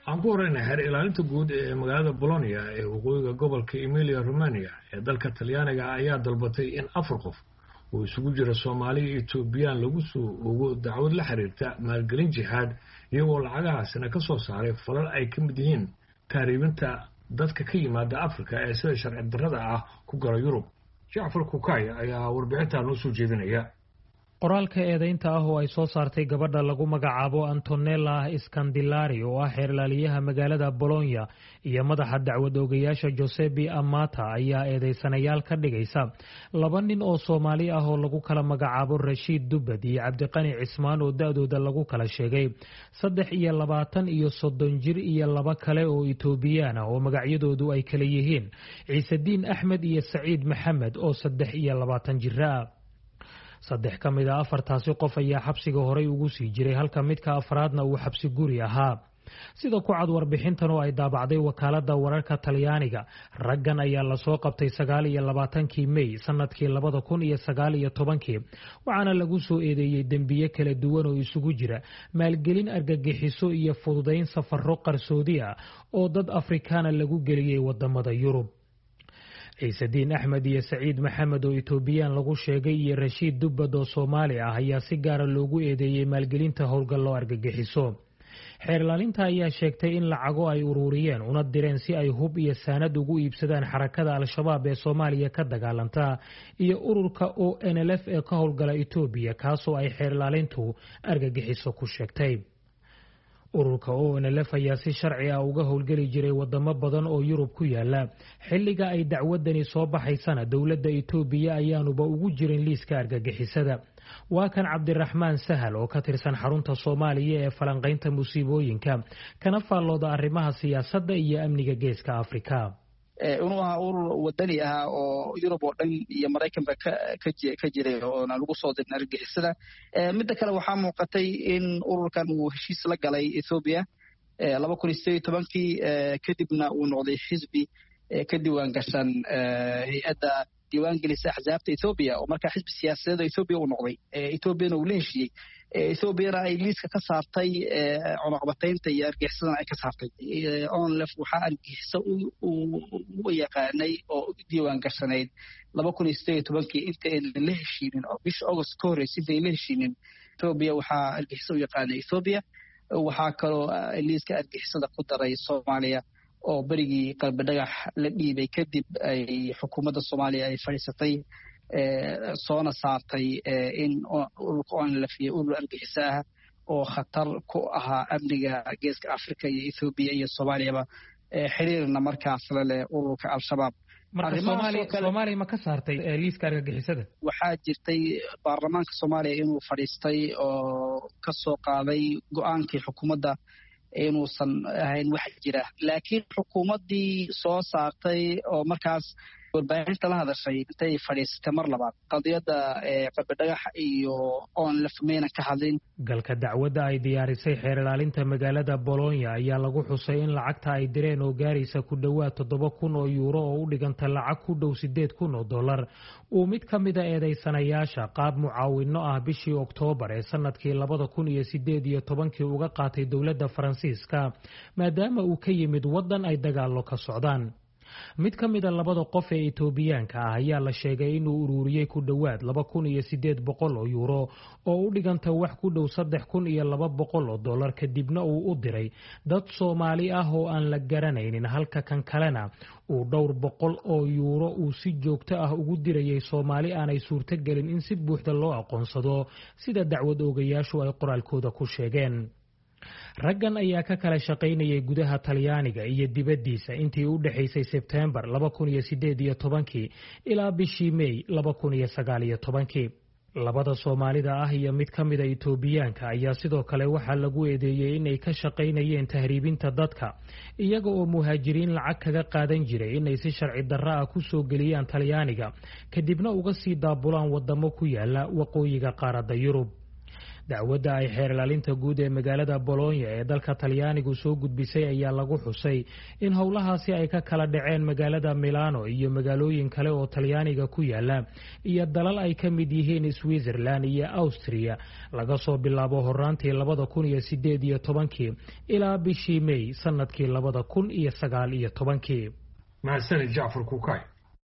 aan ku horeynahay xeer ilaalinta guud ee magaalada Bologna ee waqooyiga gobolka Emilia Romagna ee dalka Talyaaniga ayaa dalbatay in 4 qof oo isugu jira Soomaali iyo Ethiopian lagu soo ogo dacwad la xiriirta maalgelin jihaad iyagoo lacagahaasna ka soo saaray falal ay ka mid yihiin taariibinta dadka ka yimaada Afrika ee sida sharci darrada ah ku gala Yurub. Jacfar Kukay ayaa warbixintan u soo jeedinaya. qoraalka eedaynta ah oo ay soo saartay gabadha lagu magacaabo Antonella Scandilari oo ah xeerlaaliyaha magaalada Bologna iyo madaxa dacwad oogayaasha Giuseppe Amata ayaa eedeysanayaal ka dhigaysa 2 nin oo Soomaali ah oo lagu kala magacaabo Rashid Dubad iyo Cabdiqani Cismaan oo da'dooda lagu kala sheegay 23 iyo 30 jir iyo 2 kale oo Ethiopian ah oo magacyadoodu ay kala yihiin Ciisadiin Axmed iyo Saciid Maxamed oo 23 jir ah. 3 ka mid ah 4taasi qof ayaa xabsiga horey ugu sii jiray halka midka afraadna uu xabsi guri ahaa. sida ku cad warbixintan oo ay daabacday wakaalada wararka Talyaaniga, raggan ayaa la soo qabtay 29kii May sanadkii 2019 waxaana lagu soo eedeeyay dambiye kala duwan oo isugu jira maalgelin argagixiso iyo fududeyn safarro qarsoodi ah oo dad Afrikaan lagu geliyay wadamada Yurub. Ciisadiin Axmed iyo Saciid Maxamed oo Ethiopian lagu sheegay iyo Rashid Dubad oo Soomaali ah ayaa si gaar ah loogu eedeeyay maalgelinta howlgallo argagixiso. xeerlaalinta ayaa sheegtay in lacago ay ururiyeen una direen si ay hub iyo saanad ugu iibsadaan xarakada Al-Shabaab ee Soomaaliya ka dagaalanta iyo ururka ONLF ee ka howlgala Ethiopia kaasoo ay xeerlaalintu argagixiso ku sheegtay. ururka ONLF ayaa si sharci ah uga howlgeli jiray wadamo badan oo Yurub ku yaala. xilliga ay dacwadani soo baxaysana dawladda Ethiopia ayaanuba ugu jirin liiska argagixisada. waa kan Cabdiraxmaan Sahal oo ka tirsan xarunta Soomaaliya ee falanqaynta musiibooyinka kana faallooda arrimaha siyaasadda iyo amniga geeska Afrika. inuu ahaa urur wadani ah oo Yurub oo dhan iyo Mareykanba ka jiray oo lagu soo diray argagixisada. midda kale waxaa muuqatay in ururkan uu heshiis la galay Ethiopia 2018 kadibna uu noqday xisbi ka diiwaan gashan hay'adda diiwaan gelisa axsaabta Ethiopia oo markaa xisbi siyaasadeed Ethiopia uu noqday. Ethiopiana uu la heshiiyey. Ethiopiana ay liiska ka saartay cunaqabataynta iyo argagixisada ay ka saartay. ONLF waxaa argagixiso u yaqaanay oo diiwaan gashanayd 2018 inta aan la heshiinin oo bisha August ka horeysay inta la heshiinin. Ethiopia waxaa argagixiso u yaqaanay Ethiopia. waxaa kaloo liiska argagixisada ku daray Soomaaliya oo berigii qalbi dhagax la dhiibay kadib ay xukuumadda Soomaaliya ay fadhiisatay soona saartay in ururka ONLF iyo urur argagixiso ah oo khatar ku ahaa amniga geeska Afrika iyo Ethiopia iyo Soomaaliyaba xiriirna markaas la leh ururka Al-Shabaab. marka Soomaaliya ma ka saartay liiska argagixisada? waxaa jirtay baarlamaanka Soomaaliya inuu fadhiistay oo ka soo qaaday go'aankii xukuumadda inuusan ahayn wax jira, laakiin xukuumaddii soo saartay oo markaas warbaahinta la hadashay intay fadhiisatay mar labaad qadiyadda qalbi dhagax iyo ONLF mayna ka hadlin. galka dacwadda ay diyaarisay xeer ilaalinta magaalada Bologna ayaa lagu xusay in lacagta ay direen oo gaaraysa ku dhawaad 7,000 oo euro oo u dhiganta lacag ku dhow 8,000 oo dollar uu mid ka mid ah eedeysanayaasha qaab mucaawino ah bishii Oktoobar ee sanadkii 2018 uga qaatay dowladda Faransiiska maadaama uu ka yimid wadan ay dagaallo ka socdaan. mid ka mid ah 2 qof ee Etoobiyaanka ah ayaa la sheegay inuu ururiyay ku dhawaad 2,800 oo euro oo u dhiganta wax ku dhow 3,200 oo dollar kadibna uu u diray dad Soomaali ah oo aan la garanaynin halka kan kalena uu dhowr boqol oo euro uu si joogto ah ugu dirayay Soomaali aanay suurto gelin in si buuxda loo aqoonsado sida dacwad oogayaashu ay qoraalkooda ku sheegeen. raggan ayaa ka kala shaqaynayay gudaha Talyaaniga iyo dibaddiisa intii u dhaxaysay Sebtembar 2018 ilaa bishii May 2019. labada Soomaalida ah iyo mid ka mid ah Etoobiyaanka ayaa sidoo kale waxaa lagu eedeeyay inay ka shaqaynayeen tahriibinta dadka iyaga oo muhaajiriin lacag kaga qaadan jiray inay si sharci darro ah ku soo geliyaan Talyaaniga kadibna uga sii daabulaan wadamo ku yaala waqooyiga qaaradda Yurub. dacwadda ay xeer ilaalinta guud ee magaalada Bologna ee dalka Talyaanigu soo gudbisay ayaa lagu xusay in howlahaasi ay ka kala dhaceen magaalada Milano iyo magaalooyin kale oo Talyaaniga ku yaala iyo dalal ay ka mid yihiin Switzerland iyo Austria laga soo bilaabo horaantii 2018 ilaa bishii May sanadkii 2019. mahadsanid Jacfar Kukay.